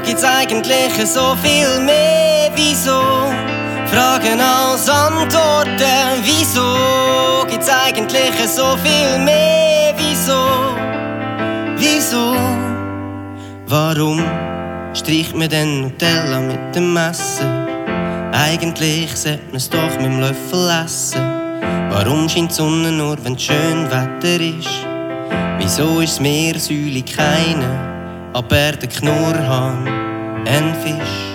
gibt's eigentlich so viel mehr? Wieso? Fragen als Antworten. Wieso gibt's eigentlich so viel mehr? Wieso? Wieso? Warum streicht man denn Nutella mit dem Messer? Eigentlich sollte man es doch mit dem Löffel essen. Warum scheint die Sonne nur, wenn es schön Wetter ist? Wieso ist das Meersäule keine, aber der Knurrhahn ein Fisch?